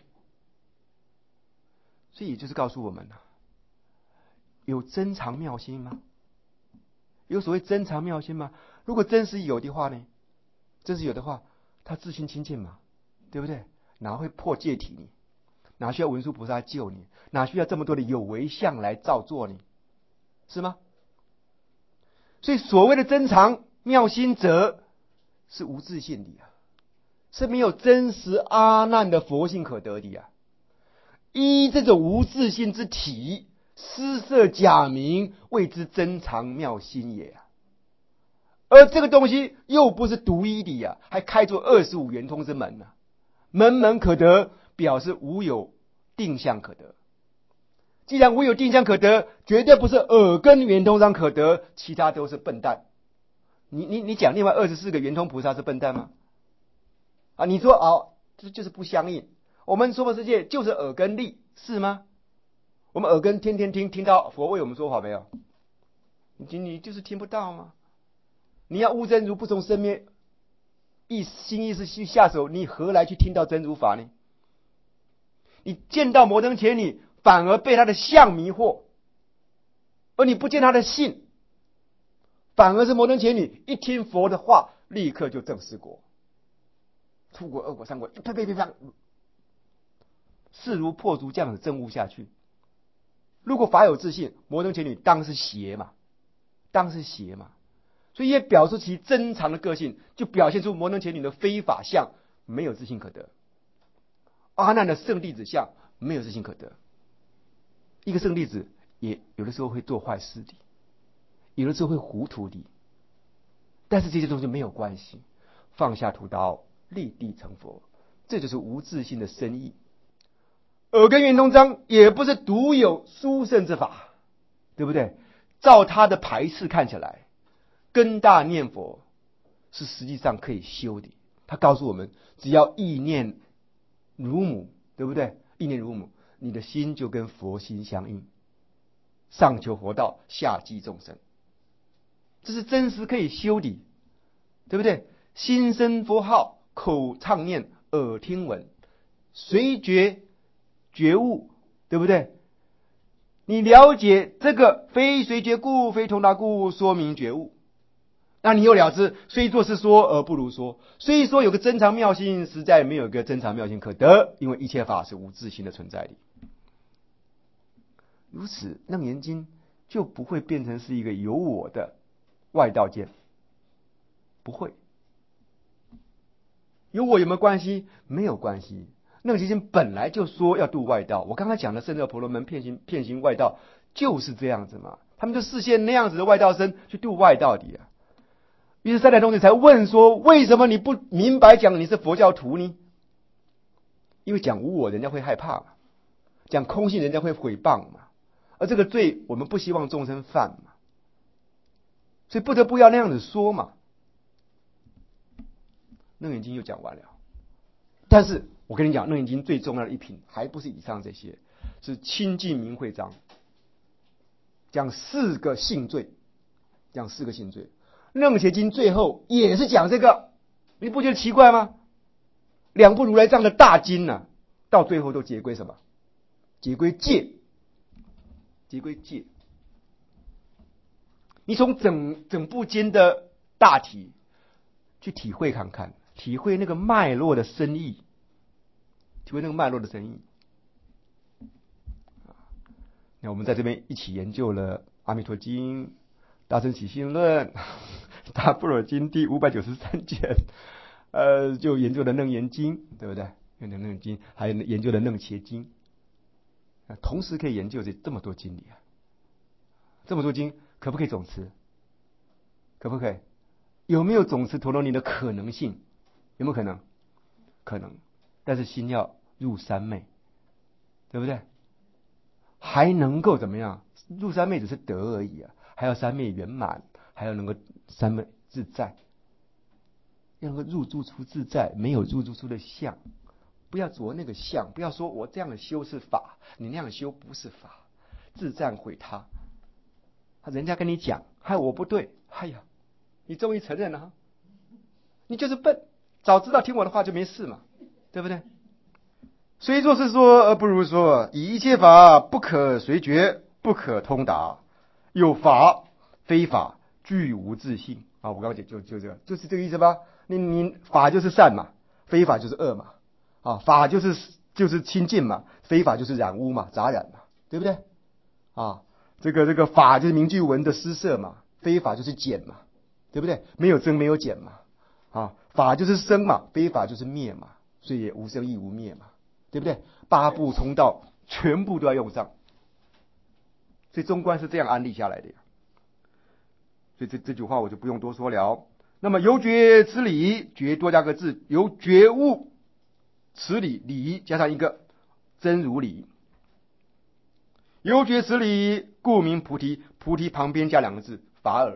所以也就是告诉我们啊，有真常妙心吗？有所谓真常妙心吗？如果真实有的话呢？真实有的话，他自心清净嘛，对不对？哪会破戒体呢？哪需要文殊菩萨救你？哪需要这么多的有为相来造作你？是吗？所以所谓的真常妙心者，是无自性的啊，是没有真实阿难的佛性可得的啊。依这种无自性之体，施设假名，谓之真常妙心也啊。而这个东西又不是独一的呀、啊，还开出二十五圆通之门呢、啊，门门可得， 表示无有定向可得。既然无有定向可得，绝对不是耳根圆通章可得，其他都是笨蛋。你你你讲另外二十四个圆通菩萨是笨蛋吗？啊，你说哦，这就是不相应。我们娑婆世界就是耳根力，是吗？我们耳根天天听，听到佛为我们说法没有？你你就是听不到吗？你要悟真如不从生灭意心意识去下手，你何来去听到真如法呢？你见到摩登伽女，反而被他的相迷惑，而你不见他的性，反而是摩登伽女一听佛的话，立刻就证四果，出国、二国、三国，啪啪啪啪，势如破竹这样子证悟下去。如果法有自信，摩登伽女当是邪嘛，当是邪嘛，所以也表示其真常的个性，就表现出摩登伽女的非法相，没有自信可得。阿难的圣弟子相没有自信可得。一个圣弟子也有的时候会做坏事的，有的时候会糊涂的，但是这些东西没有关系，放下屠刀，立地成佛，这就是无自信的深意。耳根圆通章也不是独有殊胜之法，对不对？照他的排斥看起来，根大念佛是实际上可以修的。他告诉我们，只要意念如母，对不对？意念如母，你的心就跟佛心相应，上求佛道，下济众生，这是真实可以修的，对不对？心生佛号，口唱念，耳听闻，随觉觉悟，对不对？你了解这个非随觉故，非通达故，说明觉悟，那你又了知，虽作是说而不如说，虽说有个真常妙心，实在没有一个真常妙心可得，因为一切法是无自性的存在的。如此，楞严经就不会变成是一个有我的外道见，不会。有我有没有关系？没有关系。楞严经本来就说要度外道，我刚才讲的圣者婆罗门遍行遍行外道就是这样子嘛，他们就视现那样子的外道身去度外道的啊。于是三代同学才问说，为什么你不明白讲你是佛教徒呢？因为讲无我人家会害怕嘛，讲空性人家会毁谤嘛，而这个罪我们不希望众生犯嘛，所以不得不要那样子说嘛。楞严经就讲完了，但是我跟你讲，楞严经最重要的一品还不是以上这些，是清净明慧章，讲四个性罪，讲四个性罪。楞伽经最后也是讲这个，你不觉得奇怪吗？两部如来藏的大经呢、啊，到最后都结归什么？结归戒，结归戒。你从整整部经的大体去体会看看，体会那个脉络的深意，体会那个脉络的深意。那我们在这边一起研究了《阿弥陀经》、《大乘起信论》、《大般若经》第五百九十三卷，呃，就研究了《楞严经》，对不对？研究《楞严经》，还有研究了《楞伽经》，同时可以研究这这么多经理啊，这么多经，可不可以总持？可不可以？有没有总持陀罗尼的可能性？有没有可能？可能，但是心要入三昧，对不对？还能够怎么样？入三昧只是得而已啊，还要三昧圆满，还要能够三昧自在，要能够入住出自在，没有入住出的相，不要着那个相，不要说我这样的修是法，你那样修不是法，自赞毁他。人家跟你讲，嗨，我不对，哎呀，你终于承认了哈，你就是笨，早知道听我的话就没事嘛，对不对？虽作是说而不如说，以一切法不可随觉，不可通达，有法非法，具无自性啊！我刚刚讲就就这个，就是这个意思吧？你你法就是善嘛，非法就是恶嘛，啊，法就是就是清净嘛，非法就是染污嘛，杂染嘛，对不对？啊，这个这个法就是名句文的施设嘛，非法就是减嘛，对不对？没有增没有减嘛，啊，法就是生嘛，非法就是灭嘛，所以也无生亦无灭嘛。对不对？八部通道全部都要用上，所以中观是这样安立下来的呀。所以这这句话我就不用多说了。那么由觉之理，觉多加个字，由觉悟此理，理加上一个真如理。有觉此理，故名菩提。菩提旁边加两个字法尔。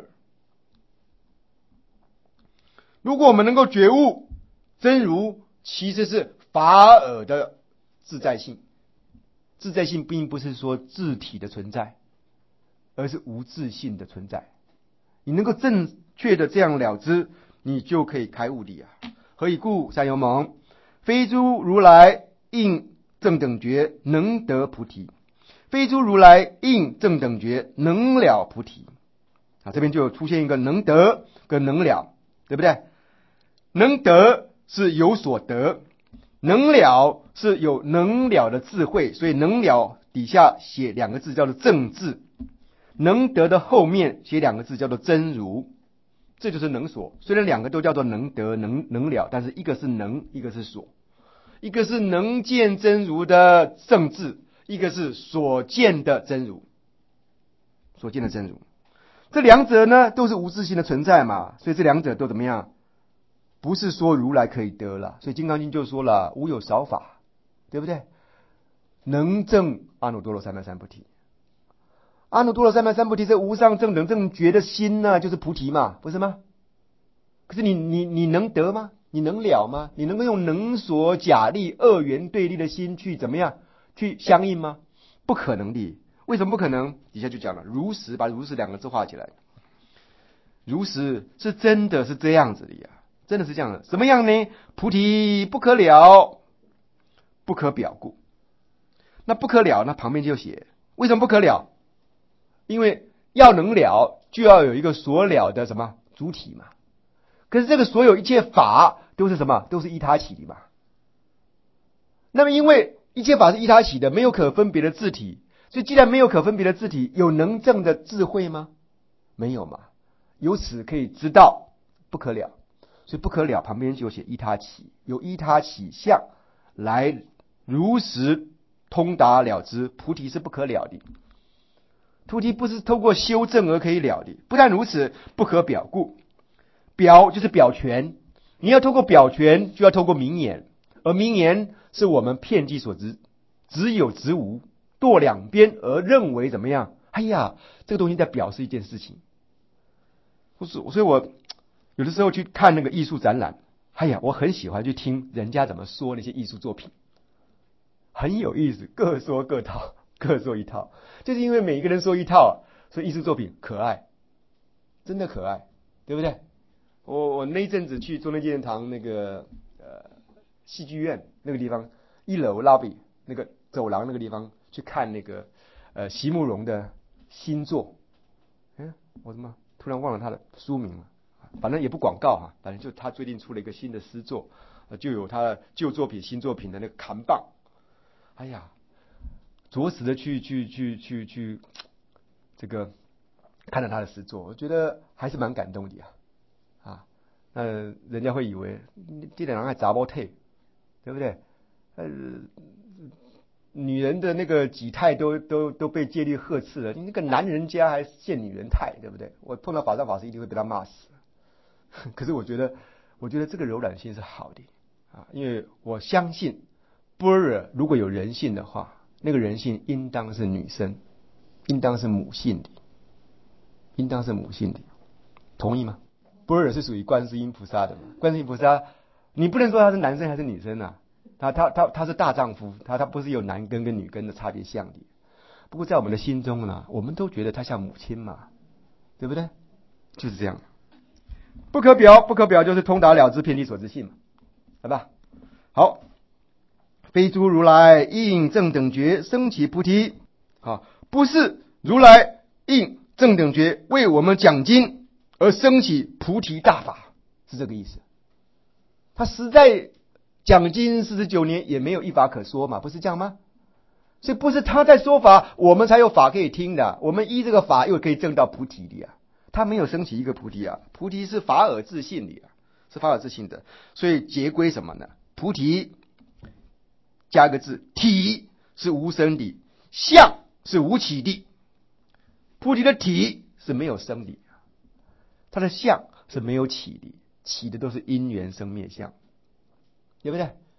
如果我们能够觉悟真如，其实是法尔的自在性。自在性并不是说自体的存在，而是无自性的存在。你能够正确的这样了知，你就可以开悟的啊。何以故？三由蒙，非诸如来应正等觉能得菩提，非诸如来应正等觉能了菩提。啊，这边就出现一个能得跟能了，对不对？能得是有所得，能了是有能了的智慧，所以能了底下写两个字叫做正智，能得的后面写两个字叫做真如，这就是能所。虽然两个都叫做能得能能了，但是一个是能，一个是所。一个是能见真如的正智，一个是所见的真如，所见的真如。这两者呢都是无自性的存在嘛，所以这两者都怎么样？不是说如来可以得了。所以金刚经就说了，无有少法，对不对？能证阿耨多罗三藐三菩提。阿耨多罗三藐三菩提是无上正等正觉的心呢、啊，就是菩提嘛，不是吗？可是你你你能得吗？你能了吗？你能够用能所假立二元对立的心去怎么样去相应吗？不可能的。为什么不可能？底下就讲了，如实，把如实两个字画起来。如实是真的是这样子的呀，真的是这样的。什么样呢？菩提不可了，不可表故。那不可了，那旁边就写，为什么不可了？因为要能了，就要有一个所了的什么主体嘛。可是这个所有一切法都是什么？都是依他起的嘛。那么因为一切法是依他起的，没有可分别的自体，所以既然没有可分别的自体，有能证的智慧吗？没有嘛。由此可以知道不可了，所以不可了旁边就写依他起，由依他起相来如实通达了知，菩提是不可了的。菩提不是透过修正而可以了的。不但如此，不可表故。表就是表权，你要透过表权，就要透过名言，而名言是我们遍计所知，只有只无，堕两边而认为怎么样？哎呀，这个东西在表示一件事情。不是，所以我有的时候去看那个艺术展览，哎呀，我很喜欢去听人家怎么说那些艺术作品，很有意思，各说各套，各说一套，就是因为每一个人说一套，所以艺术作品可爱，真的可爱，对不对？我我那一阵子去中正纪念堂那个呃戏剧院那个地方，一楼 lobby 那个走廊那个地方去看那个呃席慕容的新作，嗯，我怎么突然忘了他的书名了？反正也不广告哈，反正就他最近出了一个新的诗作，就有他的旧作品、新作品的那个扛棒。哎呀，着实的去去去去去这个看了他的诗作，我觉得还是蛮感动的呀。啊，那人家会以为这两人还杂包退，对不对？呃，女人的那个己态都都都被戒律呵斥了，你那个男人家还现女人态，对不对？我碰到法藏法师一定会被他骂死。可是我觉得，我觉得这个柔软性是好的啊，因为我相信般若如果有人性的话，那个人性应当是女生，应当是母性的，应当是母性的，同意吗？般若是属于观世音菩萨的嘛？观世音菩萨，你不能说他是男生还是女生啊？他他他他是大丈夫，他他不是有男根跟女根的差别相的。不过在我们的心中呢，我们都觉得他像母亲嘛，对不对？就是这样。不可表，不可表就是通达了知，遍计所知性嘛，好吧？好，非诸如来应正等觉生起菩提，啊，不是如来应正等觉为我们讲经而生起菩提大法，是这个意思。他实在讲经四十九年也没有一法可说嘛，不是这样吗？所以不是他在说法，我们才有法可以听的，我们依这个法又可以证到菩提的呀。他没有升起一个菩提啊，菩提是法尔自性的啊，是法尔自性的，所以结归什么呢？菩提加一个字，体是无生的，相是无起的。菩提的体是没有生的，它的相是没有起的，起的都是因缘生灭相，对不对？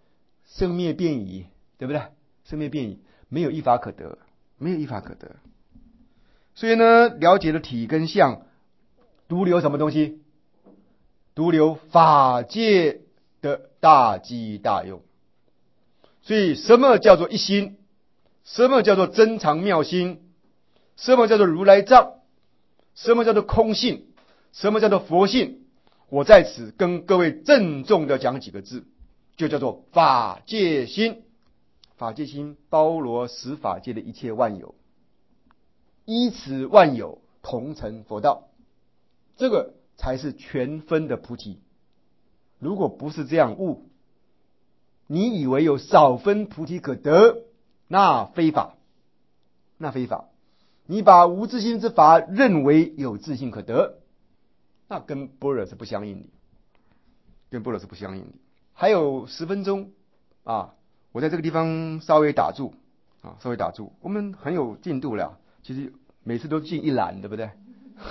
生灭变矣，对不对？生灭变矣，没有一法可得，没有一法可得。所以呢，了解了体跟相，独留什么东西？独留法界的大机大用。所以什么叫做一心？什么叫做真常妙心？什么叫做如来藏？什么叫做空性？什么叫做佛性？我在此跟各位郑重的讲几个字，就叫做法界心。法界心包罗十法界的一切万有，依此万有同成佛道，这个才是全分的菩提。如果不是这样悟，你以为有少分菩提可得，那非法，那非法。你把无自性之法认为有自性可得，那跟般若是不相应的，跟般若是不相应的。还有十分钟啊，我在这个地方稍微打住啊，稍微打住。我们很有进度了，其实每次都进一栏，对不对？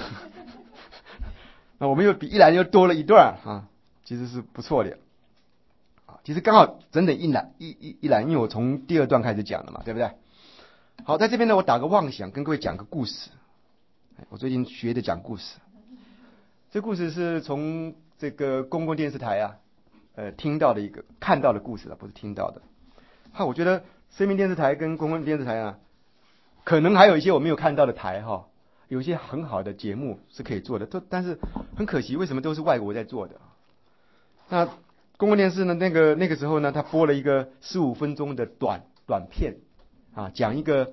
那我们又比一栏又多了一段啊，其实是不错的啊。其实刚好整整一栏一一一栏，因为我从第二段开始讲的嘛，对不对？好，在这边呢，我打个妄想，跟各位讲个故事。我最近学的讲故事，这故事是从这个公共电视台啊，呃，听到的一个看到的故事了，不是听到的。哈，我觉得生命电视台跟公共电视台啊，可能还有一些我没有看到的台哈，有一些很好的节目是可以做的，都但是很可惜，为什么都是外国在做的？那公共电视呢？那个那个时候呢，他播了一个十五分钟的短短片。啊，讲一个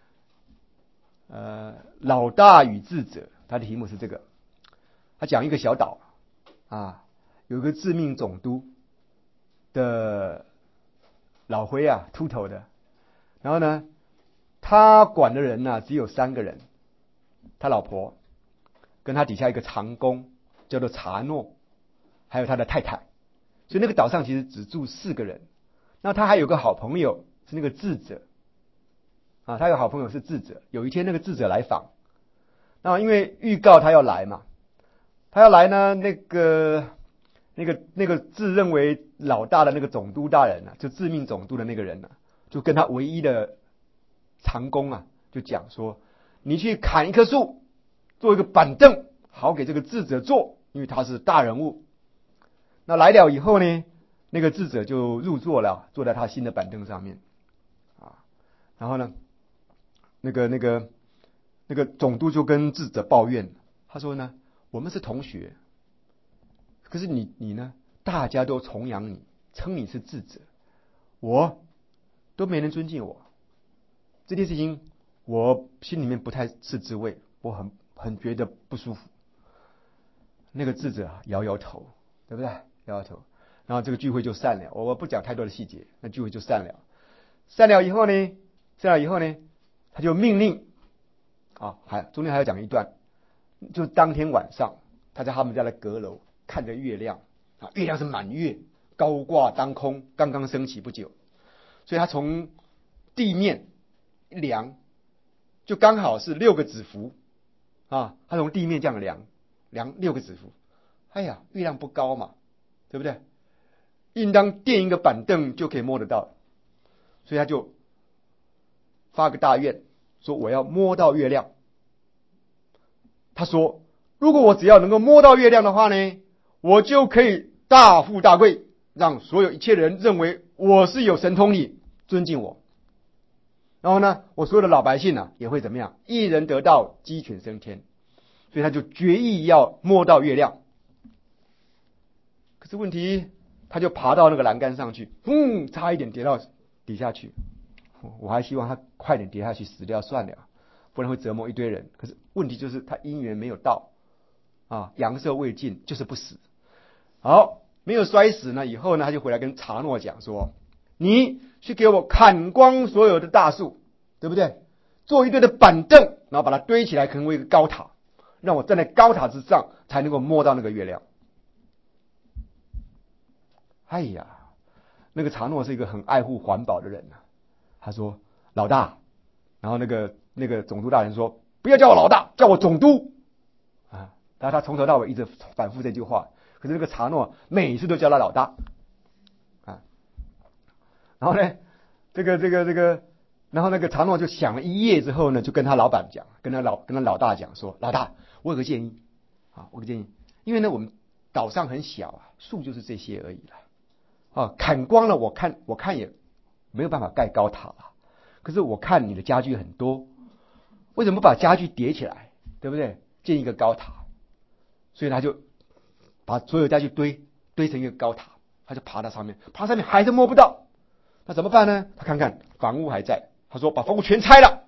呃老大与智者，他的题目是这个。他讲一个小岛啊，有个致命总督的老灰啊，秃头的。然后呢，他管的人呢、啊、只有三个人，他老婆跟他底下一个长工叫做查诺，还有他的太太。所以那个岛上其实只住四个人。那他还有个好朋友是那个智者。啊，他有好朋友是智者。有一天，那个智者来访，那因为预告他要来嘛，他要来呢，那个、那个、那个自认为老大的那个总督大人啊，就致命总督的那个人啊，就跟他唯一的长工啊，就讲说：“你去砍一棵树，做一个板凳，好给这个智者坐，因为他是大人物。”那来了以后呢，那个智者就入座了，坐在他新的板凳上面啊，然后呢。那个、那个、那个总督就跟智者抱怨，他说呢：“我们是同学，可是你你呢？大家都崇仰你，称你是智者，我都没人尊敬我。这件事情我心里面不太是滋味，我很很觉得不舒服。”那个智者摇摇头，对不对？摇摇头，然后这个聚会就散了。我不讲太多的细节，那聚会就散了。散了以后呢？散了以后呢？他就命令啊，还中间还要讲一段，就当天晚上，他在他们家的阁楼看着月亮啊，月亮是满月，高挂当空，刚刚升起不久，所以他从地面一量，就刚好是六个指符啊，他从地面这样量，量六个指符，哎呀，月亮不高嘛，对不对？应当垫一个板凳就可以摸得到，所以他就发个大愿，说我要摸到月亮。他说，如果我只要能够摸到月亮的话呢，我就可以大富大贵，让所有一切人认为我是有神通力，尊敬我。然后呢，我所有的老百姓呢、啊、也会怎么样？一人得道，鸡犬升天。所以他就决意要摸到月亮。可是问题，他就爬到那个栏杆上去，嗯，差一点跌到底下去。我还希望他快点跌下去死掉算了，不然会折磨一堆人。可是问题就是他因缘没有到啊，阳寿未尽，就是不死。好，没有摔死呢，以后呢，他就回来跟查诺讲说：“你去给我砍光所有的大树，对不对？做一堆的板凳，然后把它堆起来，成为一个高塔，让我站在高塔之上，才能够摸到那个月亮。”哎呀，那个查诺是一个很爱护环保的人啊。他说：“老大。”然后那个那个总督大人说：“不要叫我老大，叫我总督。”啊，然后他从头到尾一直反复这句话。可是那个查诺每次都叫他老大。啊， 然后呢，这个这个这个，然后那个查诺就想了一夜之后呢，就跟他老板讲，跟他老跟他老大讲说，老大，我有个建议啊，我有个建议，因为呢我们岛上很小啊，树就是这些而已了，啊，砍光了，我看我看也没有办法盖高塔了，可是我看你的家具很多，为什么不把家具叠起来，对不对？建一个高塔，所以他就把所有家具堆堆成一个高塔，他就爬到上面，爬上面还是摸不到，那怎么办呢？他看看房屋还在，他说把房屋全拆了。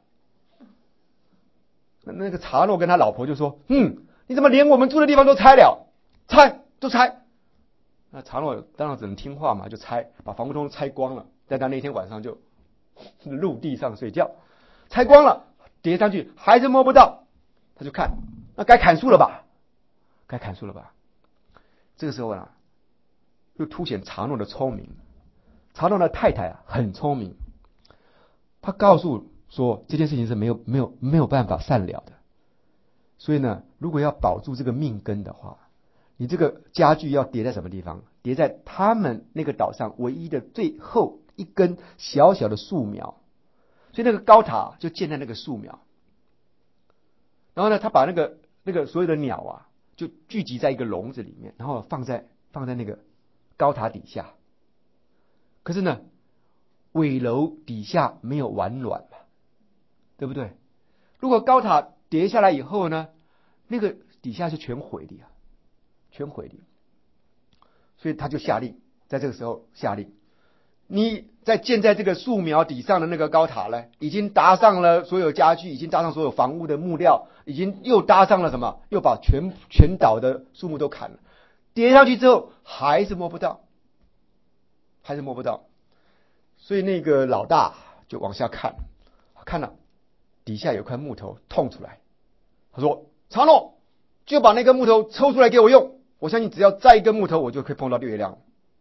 那那个查诺跟他老婆就说：“嗯，你怎么连我们住的地方都拆了？拆都拆。”那查诺当然只能听话嘛，就拆，把房屋都拆光了。在他那天晚上就陆地上睡觉，拆光了，叠上去还是摸不到，他就看，那该砍树了吧？该砍树了吧？这个时候啊，又凸显查诺的聪明。查诺的太太啊很聪明，他告诉说这件事情是没有没有没有办法善了的，所以呢，如果要保住这个命根的话，你这个家具要叠在什么地方？叠在他们那个岛上唯一的最后一根小小的树苗，所以那个高塔就建在那个树苗。然后呢，他把那个那个所有的鸟啊，就聚集在一个笼子里面，然后放在放在那个高塔底下。可是呢，尾楼底下没有完卵嘛，对不对？如果高塔跌下来以后呢，那个底下是全毁的呀，全毁的。所以他就下令，在这个时候下令，你在建在这个树苗底上的那个高塔呢，已经搭上了所有家具，已经搭上所有房屋的木料，已经又搭上了什么？又把全全岛的树木都砍了。叠上去之后还是摸不到，还是摸不到。所以那个老大就往下看，看了底下有块木头痛出来，他说：“查诺，就把那根木头抽出来给我用，我相信只要再一根木头，我就可以碰到月亮。”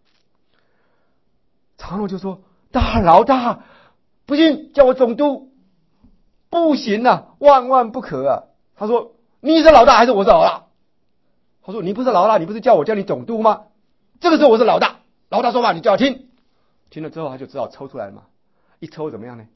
查诺就说：“大老大，不行，叫我总督，不行啊，万万不可啊！”他说：“你是老大还是我是老大？”他说：“你不是老大，你不是叫我叫你总督吗？这个时候我是老大，老大说话你就要听。”听了之后他就只好抽出来了嘛，一抽怎么样呢？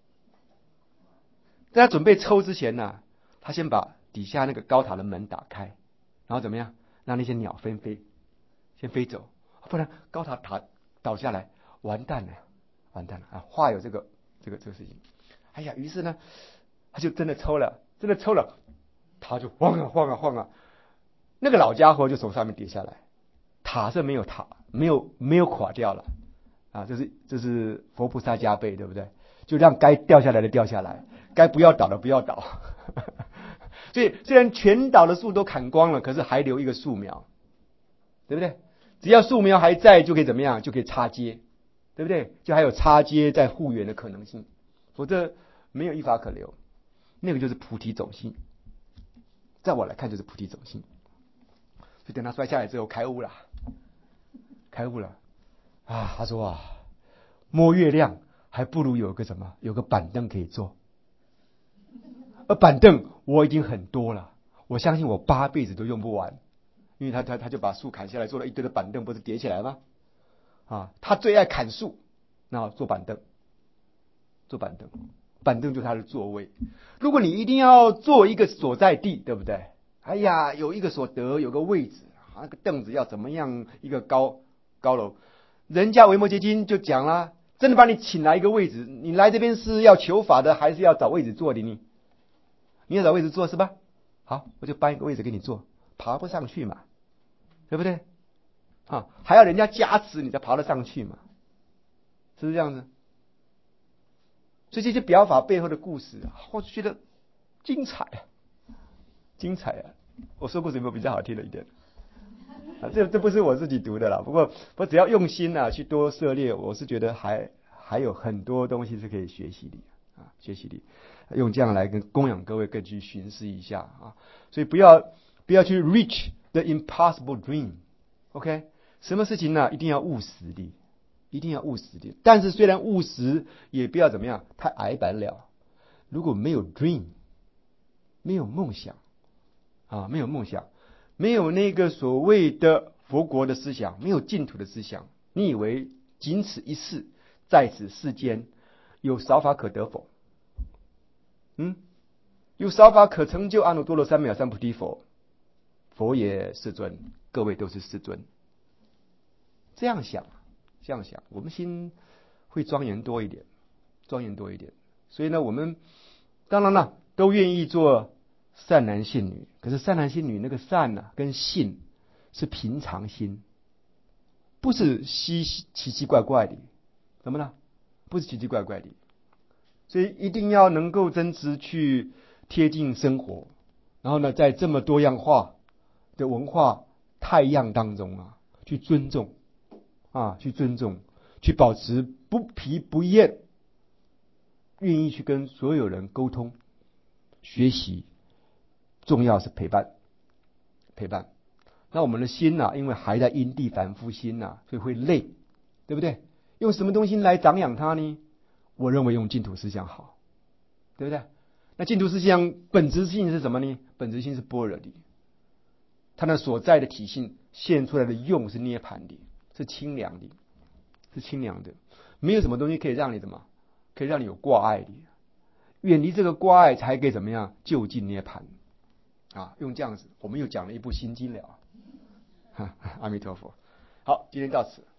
在他准备抽之前呢，他先把底下那个高塔的门打开，然后怎么样，让那些鸟飞飞，先飞走，不然高塔塔倒下来，完蛋了，完蛋了啊！话有这个这个这个事情，哎呀，于是呢，他就真的抽了，真的抽了，他就晃啊晃啊晃啊，那个老家伙就从上面跌下来，塔是没有塔，没有没有垮掉了。啊，这是这是佛菩萨加倍，对不对？就让该掉下来的掉下来，该不要倒的不要倒。所以虽然全岛的树都砍光了，可是还留一个树苗，对不对？只要树苗还在，就可以怎么样？就可以插接，对不对？就还有插接再护缘的可能性，否则没有一法可留。那个就是菩提种性，在我来看就是菩提种性。所以等他摔下来之后开悟了，开悟了。啊，他说啊，摸月亮还不如有个什么，有个板凳可以坐。而板凳我已经很多了，我相信我八辈子都用不完，因为他他他就把树砍下来，做了一堆的板凳，不是叠起来吗？啊，他最爱砍树，那坐板凳，坐板凳，板凳就是他的座位。如果你一定要坐一个所在地，对不对？哎呀，有一个所得，有个位置，那个凳子要怎么样一个高高楼？人家维摩诘经就讲了，真的把你请来一个位置，你来这边是要求法的，还是要找位置坐的呢？你要找位置坐是吧？好，我就搬一个位置给你坐，爬不上去嘛，对不对？啊，还要人家加持你才爬得上去嘛，是不是这样子？所以这些表法背后的故事啊，我觉得精彩啊，精彩啊！我说故事有没有比较好听的一点？啊，这这不是我自己读的啦，不过我只要用心啊，去多涉猎，我是觉得还还有很多东西是可以学习的啊，学习的，用这样来跟供养各位更去寻思一下啊，所以不要不要去 reach the impossible dream，OK， 什么事情呢，一定要务实的，一定要务实的，但是虽然务实，也不要怎么样太矮板了。如果没有 dream， 没有梦想啊，没有梦想。没有那个所谓的佛国的思想，没有净土的思想，你以为仅此一世在此世间，有少法可得否？嗯，有少法可成就阿耨多罗三藐三菩提否？佛也，世尊，各位都是世尊。这样想，这样想，我们心会庄严多一点，庄严多一点。所以呢，我们当然了，都愿意做善男信女。可是善男信女那个善呢、啊，跟信是平常心，不是稀奇奇怪怪的，怎么了？不是奇奇怪怪的。所以一定要能够真实去贴近生活，然后呢，在这么多样化的文化太样当中啊，去尊重啊，去尊重，去保持不疲不厌，愿意去跟所有人沟通、学习，重要是陪伴，陪伴。那我们的心呐、啊，因为还在因地凡夫心呐、啊，所以会累，对不对？用什么东西来长养它呢？我认为用净土思想好，对不对？那净土思想本质性是什么呢？本质性是般若的，它那所在的体性现出来的用是涅槃的，是清凉的，是清凉的。没有什么东西可以让你怎么，可以让你有挂碍的。远离这个挂碍，才可以怎么样就近涅槃啊？用这样子，我们又讲了一部心经了。阿弥陀佛。好，今天到此。